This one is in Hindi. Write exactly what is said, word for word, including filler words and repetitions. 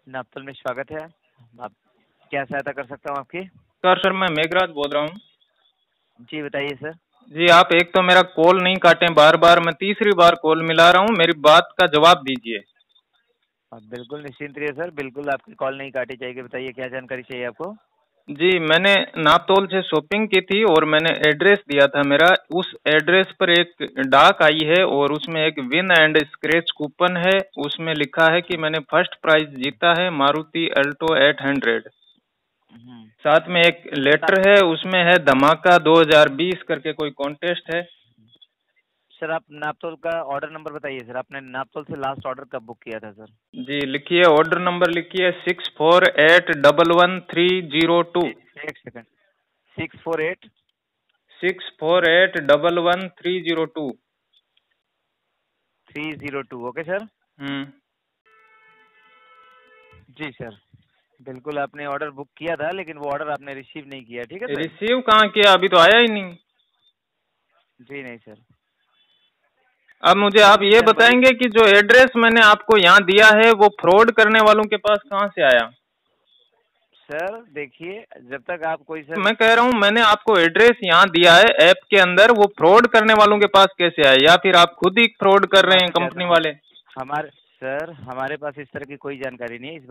नापतोल में स्वागत है। आप क्या सहायता कर सकता हूँ आपकी? सर सर मैं मेघराज बोल रहा हूँ। जी बताइए सर। जी आप एक तो मेरा कॉल नहीं काटें बार बार, मैं तीसरी बार कॉल मिला रहा हूँ, मेरी बात का जवाब दीजिए। आप बिल्कुल निश्चिंत रहिए सर, बिल्कुल आपकी कॉल नहीं काटी जाएगी। बताइए क्या जानकारी चाहिए आपको? जी मैंने नापतोल से शॉपिंग की थी और मैंने एड्रेस दिया था मेरा, उस एड्रेस पर एक डाक आई है और उसमें एक विन एंड स्क्रैच कूपन है। उसमें लिखा है कि मैंने फर्स्ट प्राइज जीता है मारुति अल्टो एट हंड्रेड। साथ में एक लेटर है, उसमें है धमाका दो हज़ार बीस करके कोई कॉन्टेस्ट है। सर आप नापतोल का ऑर्डर नंबर बताइए सर, आपने नापतोल से लास्ट ऑर्डर कब बुक किया था सर? जी लिखिए, ऑर्डर नंबर लिखिए six four eight double one three zero two. एक second, six four eight six four eight double one three zero two three zero two okay sir. हम्म जी सर, बिल्कुल आपने ऑर्डर बुक किया था, लेकिन वो ऑर्डर आपने रिसीव नहीं किया। ठीक है सर। रिसीव कहाँ किया, अभी तो आया ही नहीं। जी नहीं सर। अब मुझे आप ये बताएंगे कि जो एड्रेस मैंने आपको यहाँ दिया है वो फ्रॉड करने वालों के पास कहाँ से आया? सर देखिए, जब तक आप कोई सर मैं कह रहा हूँ मैंने आपको एड्रेस यहाँ दिया है ऐप के अंदर, वो फ्रॉड करने वालों के पास कैसे आया, या फिर आप खुद ही फ्रॉड कर रहे हैं कंपनी वाले? हमारे सर हमारे पास इस तरह की कोई जानकारी नहीं है। इस